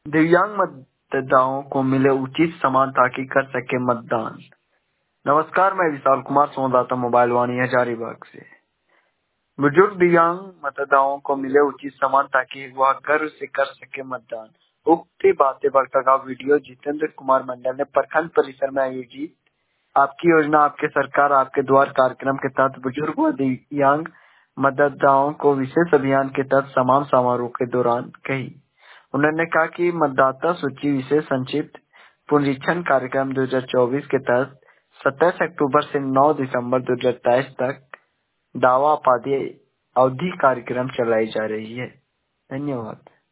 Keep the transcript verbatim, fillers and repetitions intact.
दिव्यांग मतदाताओं को मिले उचित समान ताकि कर सके मतदान। नमस्कार, मैं विशाल कुमार, संवाददाता मोबाइल वाणी हजारीबाग से। बुजुर्ग दिव्यांग मतदाताओं को मिले उचित समान ताकि वह गर्व से कर सके मतदान। उक्त बातें बरकरार वीडियो जितेंद्र कुमार मंडल ने प्रखंड परिसर में आयोजित आपकी योजना आपके सरकार आपके द्वार कार्यक्रम के तहत बुजुर्ग व दिव्यांग मतदाताओं को विशेष अभियान के तहत समान समारोह के दौरान कही। उन्होंने कहा कि मतदाता सूची विशेष संक्षिप्त पुनरीक्षण कार्यक्रम दो हज़ार चौबीस के तहत सत्ताईस अक्टूबर से नौ दिसंबर दो हज़ार तेईस तक दावा आपादी अवधि कार्यक्रम चलाई जा रही है। धन्यवाद।